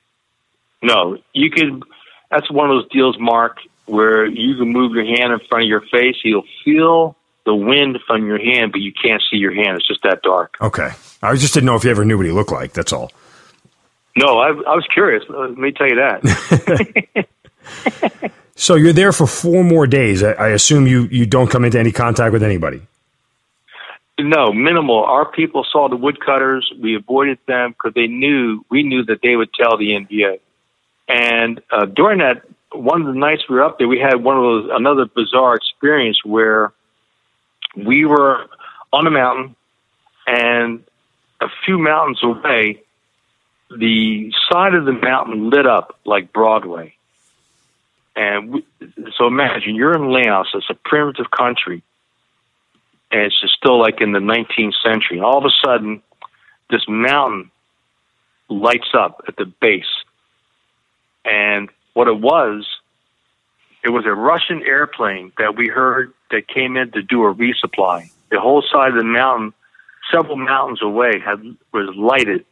No. You could. That's one of those deals, Mark, where you can move your hand in front of your face. You'll feel the wind from your hand, but you can't see your hand. It's just that dark. Okay. I just didn't know if you ever knew what he looked like. That's all. No, I, I was curious. Let me tell you that. So you're there for four more days. I, I assume you, you don't come into any contact with anybody. No, minimal. Our people saw the woodcutters. We avoided them because they knew, we knew that they would tell the N V A. And uh, during that, one of the nights we were up there, we had one of those another bizarre experience where we were on a mountain, and a few mountains away, the side of the mountain lit up like Broadway. And we, so imagine you're in Laos, it's a primitive country, and it's just still like in the nineteenth century. And all of a sudden, this mountain lights up at the base. And what it was, it was a Russian airplane that we heard that came in to do a resupply. The whole side of the mountain, several mountains away, had was lighted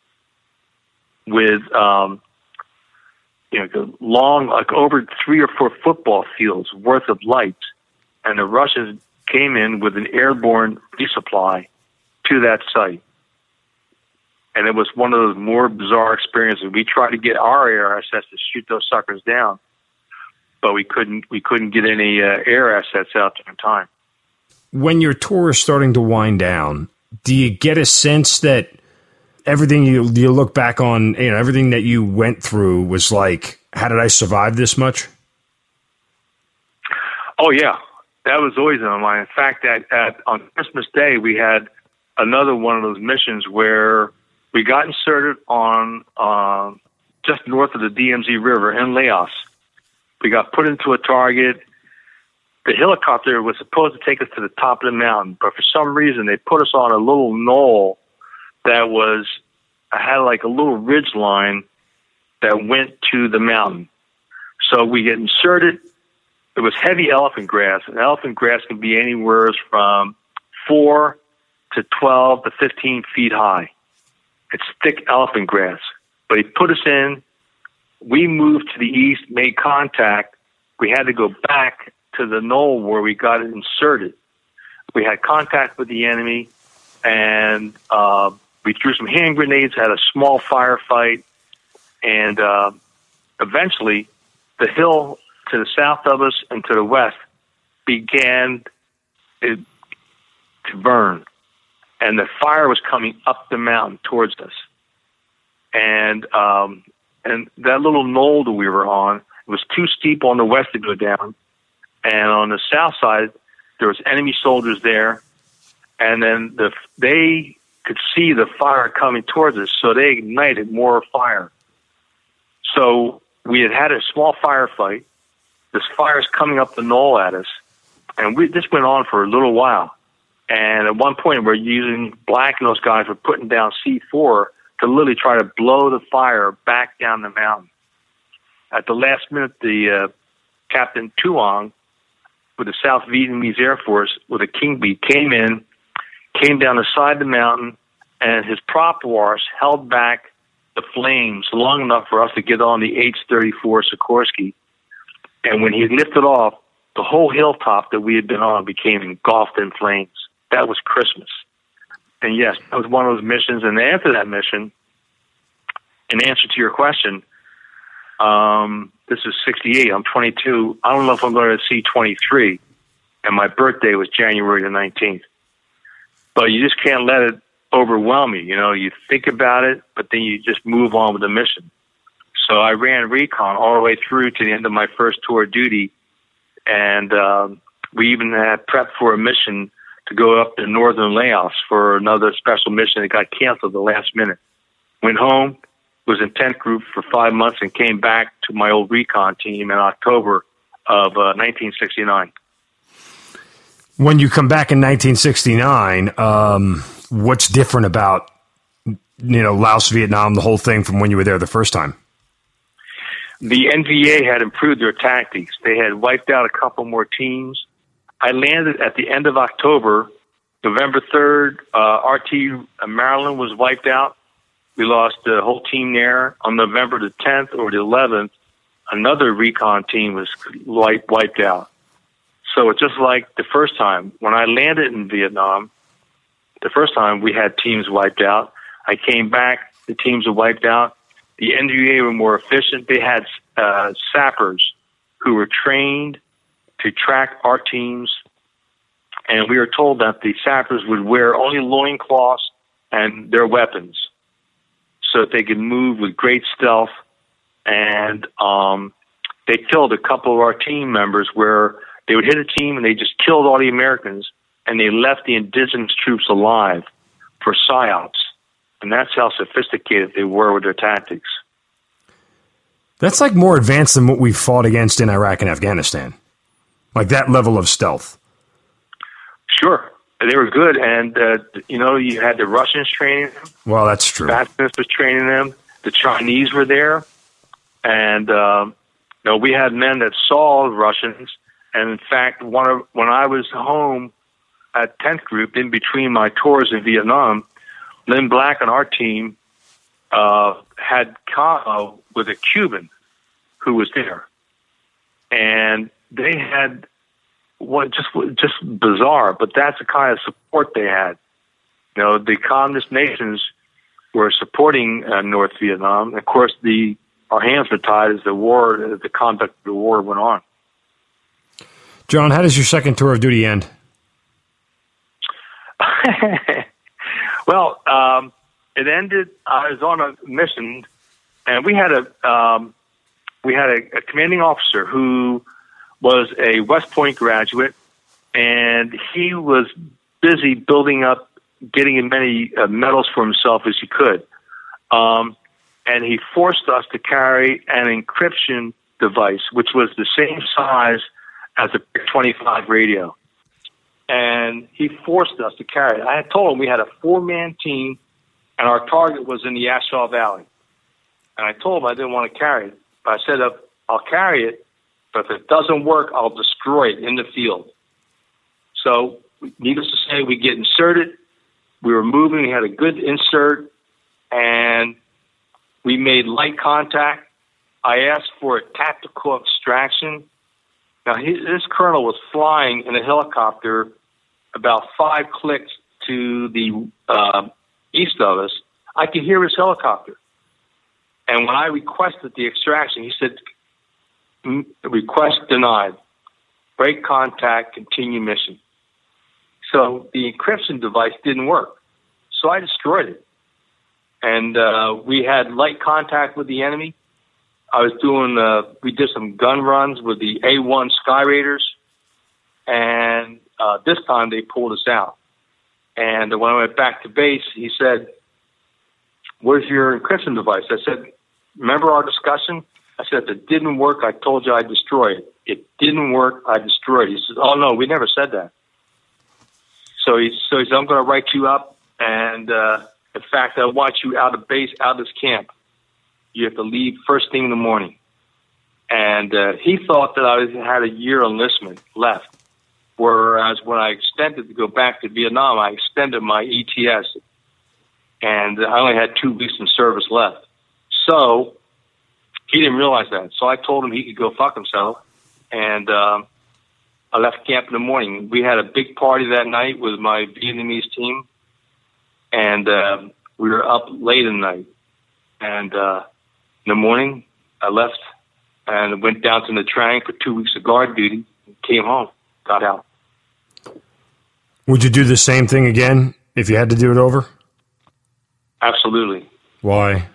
with, um, you know, long, like over three or four football fields worth of lights. And the Russians came in with an airborne resupply to that site. And it was one of those more bizarre experiences. We tried to get our air assets to shoot those suckers down, but we couldn't. We couldn't get any uh, air assets out in time. When your tour is starting to wind down, do you get a sense that everything you you look back on, you know, everything that you went through was like, how did I survive this much? Oh yeah, that was always in my mind. In fact, at, at on Christmas Day, we had another one of those missions where we got inserted on uh, just north of the D M Z River in Laos. We got put into a target. The helicopter was supposed to take us to the top of the mountain, but for some reason they put us on a little knoll that was, I had like a little ridge line that went to the mountain. So we get inserted. It was heavy elephant grass, and elephant grass can be anywhere from four to twelve to fifteen feet high. It's thick elephant grass. But he put us in. We moved to the east, made contact. We had to go back to the knoll where we got it inserted. We had contact with the enemy, and uh, we threw some hand grenades, had a small firefight, and uh, eventually the hill to the south of us and to the west began it, to burn. And the fire was coming up the mountain towards us. And um, and that little knoll that we were on, it was too steep on the west to go down. And on the south side, there was enemy soldiers there. And then the they could see the fire coming towards us, so they ignited more fire. So we had had a small firefight. This fire's coming up the knoll at us. And we, this went on for a little while. And at one point, we're using Black and those guys were putting down C four to literally try to blow the fire back down the mountain. At the last minute, the uh, Captain Tuong with the South Vietnamese Air Force with a King Bee came in, came down the side of the mountain, and his prop wash held back the flames long enough for us to get on the H thirty-four Sikorsky. And when he lifted off, the whole hilltop that we had been on became engulfed in flames. That was Christmas. And yes, that was one of those missions. And after that mission, in answer to your question, um, this is sixty-eight. I'm twenty-two. I don't know if I'm going to see twenty-three. And my birthday was January the nineteenth. But you just can't let it overwhelm you. You know, you think about it, but then you just move on with the mission. So I ran recon all the way through to the end of my first tour of duty. And um, we even had prepped for a mission to go up to northern Laos for another special mission that got canceled at the last minute. Went home, was in tent group for five months, and came back to my old recon team in October of uh, nineteen sixty-nine. When you come back in nineteen sixty-nine, um, what's different about, you know, Laos, Vietnam, the whole thing from when you were there the first time? The N V A had improved their tactics. They had wiped out a couple more teams. I landed at the end of October. November third, uh, R T Maryland was wiped out. We lost the whole team there. On November the tenth or the eleventh, another recon team was wiped out. So it's just like the first time. When I landed in Vietnam, the first time we had teams wiped out. I came back, the teams were wiped out. The N V A were more efficient. They had uh, sappers who were trained to track our teams, and we were told that the sappers would wear only loincloths and their weapons so that they could move with great stealth and um, they killed a couple of our team members where they would hit a team and they just killed all the Americans, and they left the indigenous troops alive for psyops. And that's how sophisticated they were with their tactics. That's like more advanced than what we fought against in Iraq and Afghanistan. Like that level of stealth. Sure. They were good. And, uh, you know, you had the Russians training them. Well, that's true. Fastness was training them. The Chinese were there. And, um, you know, we had men that saw the Russians. And, in fact, one of, when I was home at tenth Group, in between my tours in Vietnam, Lynn Black on our team uh, had convo with a Cuban who was there. And they had what just just bizarre, but that's the kind of support they had. You know, the communist nations were supporting uh, North Vietnam. Of course, the our hands were tied as the war, as the conduct of the war went on. John, how does your second tour of duty end? Well, um, it ended. I was on a mission, and we had a um, we had a, a commanding officer who was a West Point graduate, and he was busy building up, getting as many uh, medals for himself as he could. Um, and he forced us to carry an encryption device, which was the same size as a twenty-five radio. And he forced us to carry it. I had told him we had a four-man team, and our target was in the Yashau Valley. And I told him I didn't want to carry it. But I said, I'll carry it, but if it doesn't work, I'll destroy it in the field. So, needless to say, we get inserted. We were moving. We had a good insert, and we made light contact. I asked for a tactical extraction. Now, he, this colonel was flying in a helicopter about five clicks to the uh, east of us. I could hear his helicopter. And when I requested the extraction, he said, request denied. Break contact, continue mission. So the encryption device didn't work. So I destroyed it. And uh, we had light contact with the enemy. I was doing, uh, we did some gun runs with the A one Sky Raiders, and uh, this time they pulled us out. And when I went back to base, he said, where's your encryption device? I said, remember our discussion? I said, if it didn't work, I told you I'd destroy it. It didn't work, I destroyed it. He said, oh, no, we never said that. So he, so he said, I'm going to write you up, and uh, in fact, I want you out of base, out of this camp. You have to leave first thing in the morning. And uh, he thought that I had a year enlistment left, whereas when I extended to go back to Vietnam, I extended my E T S, and I only had two weeks in service left. So he didn't realize that. So I told him he could go fuck himself, and um, I left camp in the morning. We had a big party that night with my Vietnamese team, and uh, we were up late in the night. And uh, in the morning, I left and went down to Nha Trang for two weeks of guard duty, came home, got out. Would you do the same thing again if you had to do it over? Absolutely. Why?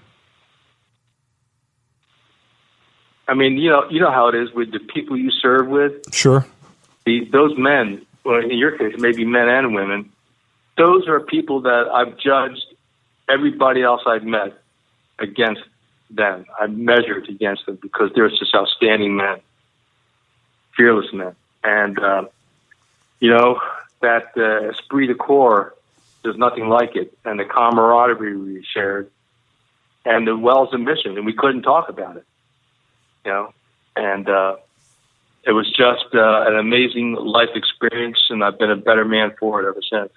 I mean, you know, you know how it is with the people you serve with. Sure. The, those men, well, in your case, maybe men and women, those are people that I've judged everybody else I've met against them. I've measured against them because they're just outstanding men, fearless men. And, uh, you know, that uh, esprit de corps, there's nothing like it. And the camaraderie we shared, and the wells of mission, and we couldn't talk about it, you know. And uh, it was just uh, an amazing life experience, and I've been a better man for it ever since.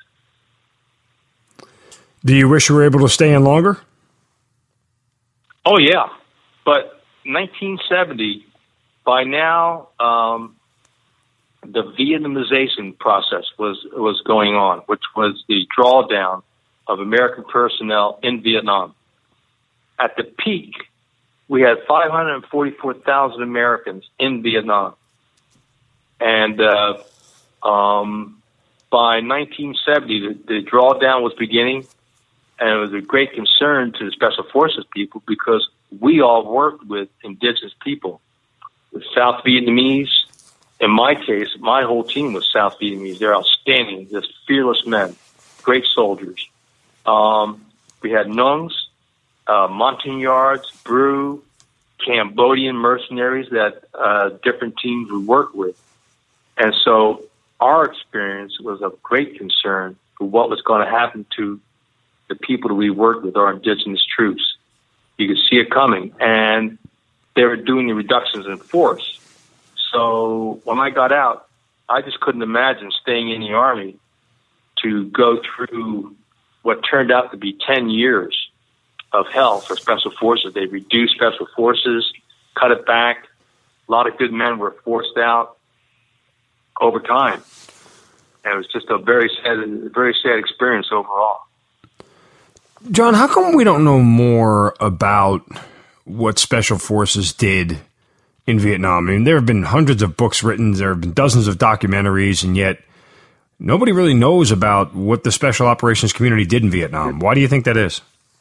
Do you wish you were able to stay in longer? Oh, yeah. But nineteen seventy, by now, um, the Vietnamization process was, was going on, which was the drawdown of American personnel in Vietnam. At the peak, we had five hundred forty-four thousand Americans in Vietnam. And uh, um, by nineteen seventy, the, the drawdown was beginning. And it was a great concern to the Special Forces people because we all worked with indigenous people, with South Vietnamese. In my case, my whole team was South Vietnamese. They're outstanding, just fearless men, great soldiers. Um, we had Nungs, uh, Montagnards, Bru, Cambodian mercenaries that uh, different teams would work with. And so our experience was of great concern for what was going to happen to the people that we worked with, our indigenous troops. You could see it coming. And they were doing the reductions in force. So when I got out, I just couldn't imagine staying in the Army to go through what turned out to be ten years of hell for Special Forces. They reduced Special Forces, cut it back. A lot of good men were forced out over time. And it was just a very sad, very sad experience overall. John, how come we don't know more about what Special Forces did in Vietnam? I mean, there have been hundreds of books written, there have been dozens of documentaries, and yet nobody really knows about what the Special Operations community did in Vietnam. Why do you think that is?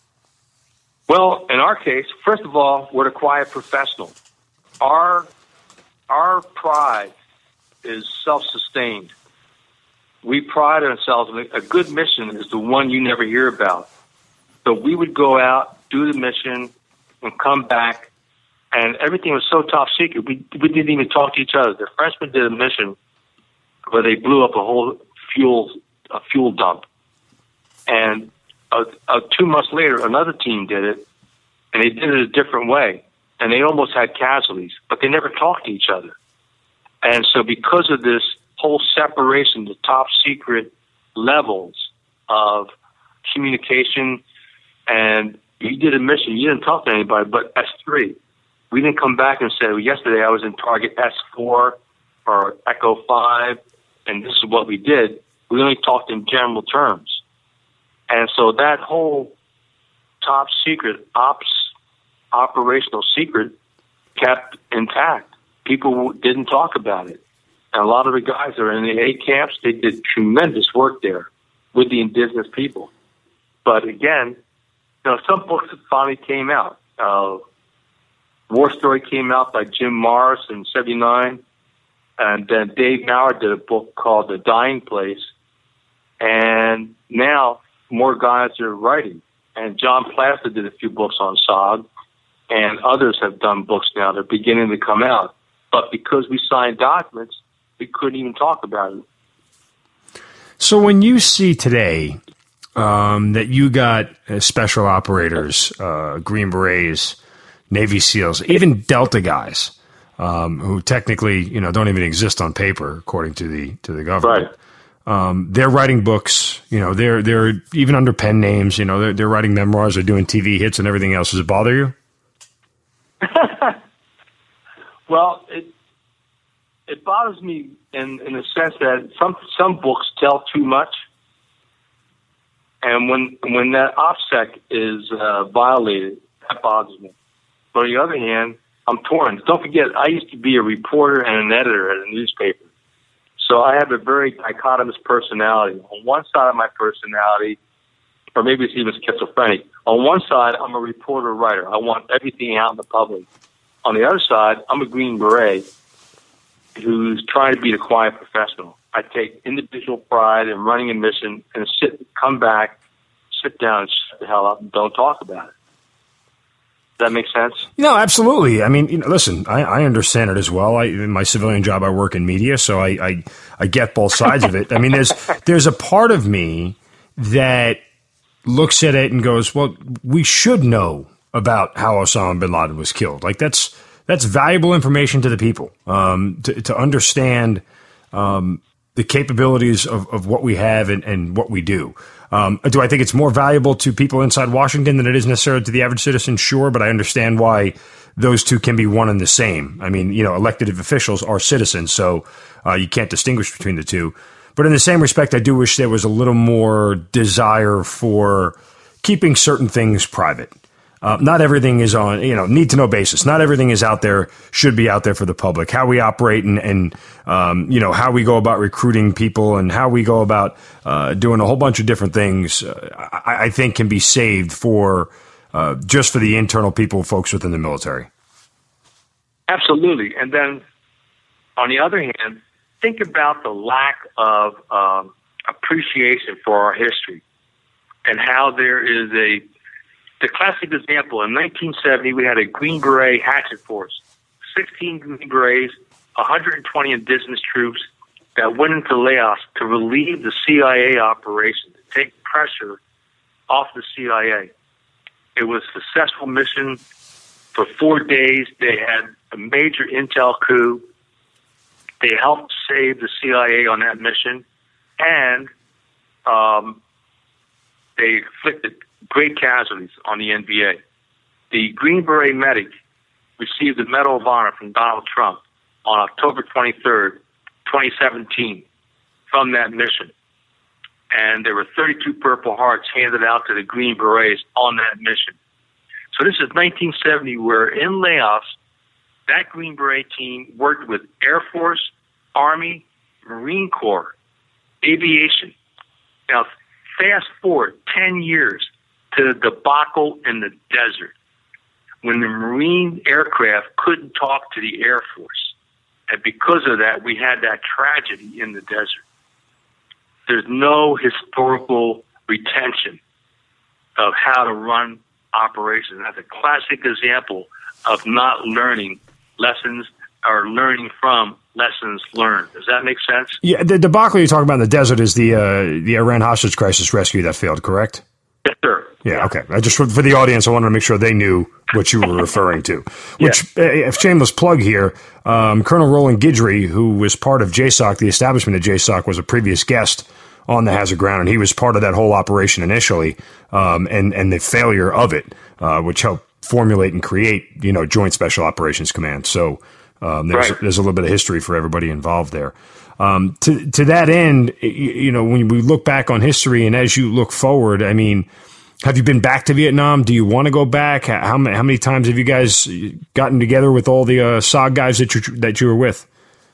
Well, in our case, first of all, we're the quiet professional. Our, our pride is self-sustained. We pride ourselves in a good mission is the one you never hear about. So we would go out, do the mission, and come back, and everything was so top secret. We we didn't even talk to each other. The Frenchmen did a mission where they blew up a whole fuel a fuel dump, and uh, uh, two months later, another team did it, and they did it a different way, and they almost had casualties, but they never talked to each other. And so, because of this whole separation, the top secret levels of communication. And you did a mission. You didn't talk to anybody but S three. We didn't come back and say, well, yesterday I was in target S four or Echo five, and this is what we did. We only talked in general terms. And so that whole top secret, ops, operational secret kept intact. People didn't talk about it. And a lot of the guys that are in the A camps, they did tremendous work there with the indigenous people. But again, you know, some books finally came out. Uh, War Story came out by Jim Morris in seventy-nine, and then Dave Maurer did a book called The Dying Place, and now more guys are writing. And John Plaster did a few books on S O G, and others have done books now. They're beginning to come out. But because we signed documents, we couldn't even talk about it. So when you see today Um, that you got uh, special operators, uh, Green Berets, Navy SEALs, even Delta guys, um, who technically, you know, don't even exist on paper, according to the to the government. Right. Um, they're writing books, you know, they're they're even under pen names, you know, they're they're writing memoirs, they're doing T V hits and everything else. Does it bother you? Well, it it bothers me in in the sense that some some books tell too much. And when when that OPSEC is uh, violated, that bothers me. But on the other hand, I'm torn. Don't forget, I used to be a reporter and an editor at a newspaper. So I have a very dichotomous personality. On one side of my personality, or maybe it's even schizophrenic, on one side, I'm a reporter-writer. I want everything out in the public. On the other side, I'm a Green Beret who's trying to be the quiet professional. I take individual pride in running a mission and sit, come back, sit down, and shut the hell up, and don't talk about it. Does that make sense? No, absolutely. I mean, you know, listen, I, I understand it as well. I, in my civilian job, I work in media, so I, I, I get both sides of it. I mean, there's there's a part of me that looks at it and goes, well, we should know about how Osama bin Laden was killed. Like, that's that's valuable information to the people, um, to, to understand um, the capabilities of, of what we have and, and what we do. Um, do I think it's more valuable to people inside Washington than it is necessarily to the average citizen? Sure, but I understand why those two can be one and the same. I mean, you know, elected officials are citizens, so uh, you can't distinguish between the two. But in the same respect, I do wish there was a little more desire for keeping certain things private. Uh, not everything is on, you know, need-to-know basis. Not everything is out there, should be out there for the public. How we operate and, and um, you know, how we go about recruiting people and how we go about uh, doing a whole bunch of different things, uh, I, I think can be saved for uh, just for the internal people, folks within the military. Absolutely. And then, on the other hand, think about the lack of um, appreciation for our history and how there is a the classic example. In nineteen seventy, we had a Green Beret hatchet force, sixteen Green Berets, one hundred twenty indigenous troops that went into Laos to relieve the C I A operation, to take pressure off the C I A. It was a successful mission. For four days, they had a major intel coup. They helped save the C I A on that mission, and um, they inflicted great casualties on the N B A. The Green Beret medic received the Medal of Honor from Donald Trump on October twenty-third, twenty seventeen, from that mission. And there were thirty-two Purple Hearts handed out to the Green Berets on that mission. So this is nineteen seventy, where in Laos, that Green Beret team worked with Air Force, Army, Marine Corps, aviation. Now, fast forward ten years to the debacle in the desert, when the Marine aircraft couldn't talk to the Air Force. And because of that, we had that tragedy in the desert. There's no historical retention of how to run operations. That's a classic example of not learning lessons or learning from lessons learned. Does that make sense? Yeah, the debacle you're talking about in the desert is the uh, the Iran hostage crisis rescue that failed, correct? Yes, sir. Yeah, okay. I just for, for the audience, I wanted to make sure they knew what you were referring to. Which, yeah. uh, shameless plug here, um, Colonel Roland Guidry, who was part of J SOC, the establishment of J SOC, was a previous guest on the Hazard Ground, and he was part of that whole operation initially, um, and and the failure of it, uh, which helped formulate and create, you know, Joint Special Operations Command. So um, there's right. there's a little bit of history for everybody involved there. Um, to to that end, you, you know, when we look back on history, and as you look forward, I mean, have you been back to Vietnam? Do you want to go back? How many how many times have you guys gotten together with all the uh, S O G guys that you that you were with?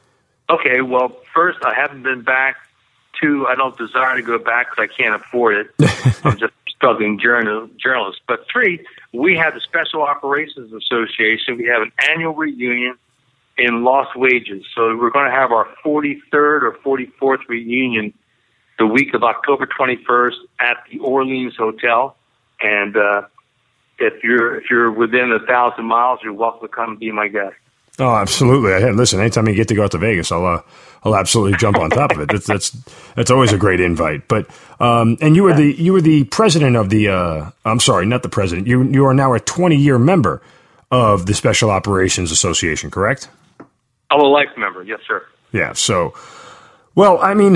Okay, well, first, I haven't been back. Two, I don't desire to go back because I can't afford it. I'm just a struggling journal, journalist. But three, we have the Special Operations Association. We have an annual reunion in Lost Wages. So we're going to have our forty-third or forty-fourth reunion the week of October twenty-first at the Orleans Hotel. And uh, if you're if you're within a thousand miles, you're welcome to come be my guest. Oh, absolutely. Hey, listen, anytime you get to go out to Vegas, I'll uh, I'll absolutely jump on top of it. That's that's that's always a great invite. But um, and you were the you were the president of the. Uh, I'm sorry, not the president. You you are now a twenty year member of the Special Operations Association, correct? I'm a life member. Yes, sir. Yeah. So, well, I mean,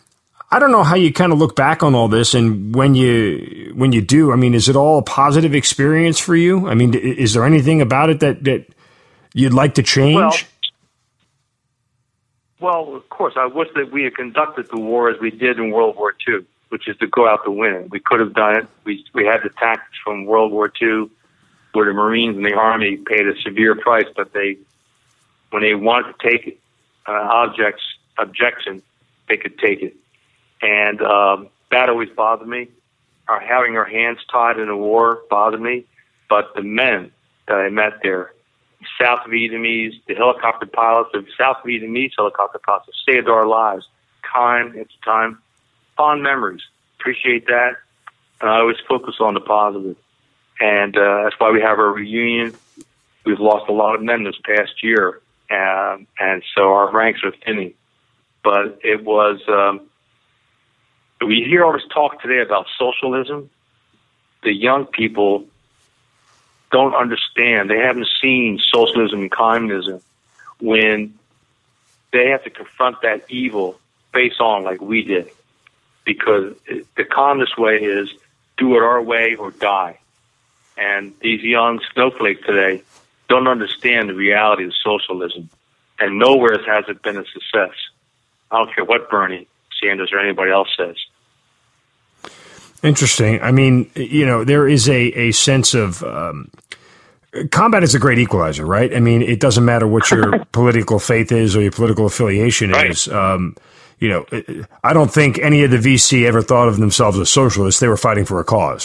I don't know how you kind of look back on all this, and when you when you do, I mean, is it all a positive experience for you? I mean, is there anything about it that that you'd like to change? Well, well, of course, I wish that we had conducted the war as we did in World War Two, which is to go out to win it. We could have done it. We we had the tactics from World War Two, where the Marines and the Army paid a severe price, but they, when they wanted to take uh, objects objection, they could take it, and um, that always bothered me. Our having our hands tied in a war bothered me, but the men that I met there, South Vietnamese, the helicopter pilots, the South Vietnamese helicopter pilots, saved our lives. Kind at the time, fond memories. Appreciate that, and I always focus on the positive. And uh, that's why we have our reunion. We've lost a lot of men this past year, um, and so our ranks are thinning. But it was, um, we hear all this talk today about socialism. The young people don't understand. They haven't seen socialism and communism when they have to confront that evil face on like we did. Because the communist way is do it our way or die. And these young snowflakes today don't understand the reality of socialism. And nowhere has it been a success. I don't care what Bernie Sanders or anybody else says. Interesting. I mean, you know, there is a, a sense of um, combat is a great equalizer, right? I mean, it doesn't matter what your political faith is or your political affiliation right. is. Um, you know, I don't think any of the V C ever thought of themselves as socialists. They were fighting for a cause,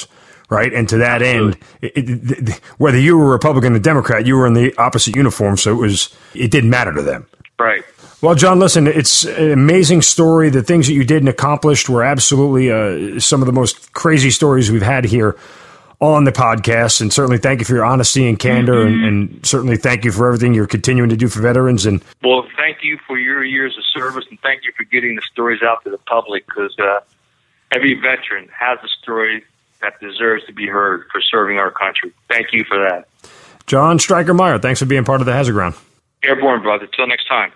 right? And to that end, it, it, it, whether you were a Republican or Democrat, you were in the opposite uniform, so it was it didn't matter to them. Right. Well, John, listen, it's an amazing story. The things that you did and accomplished were absolutely uh, some of the most crazy stories we've had here on the podcast. And certainly thank you for your honesty and candor, mm-hmm. and, and certainly thank you for everything you're continuing to do for veterans. And well, thank you for your years of service, and thank you for getting the stories out to the public, because uh, every veteran has a story that deserves to be heard for serving our country. Thank you for that. John Stryker-Meyer, thanks for being part of the Hazard Ground. Airborne, brother. Till next time.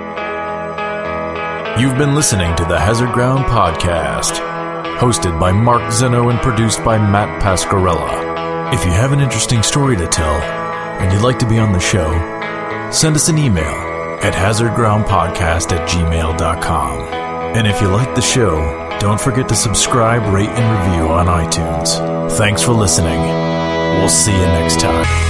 You've been listening to the Hazard Ground Podcast, hosted by Mark Zeno and produced by Matt Pasquarella. If you have an interesting story to tell and you'd like to be on the show, send us an email at hazardgroundpodcast at gmail dot com. And if you like the show, don't forget to subscribe, rate, and review on iTunes. Thanks for listening. We'll see you next time.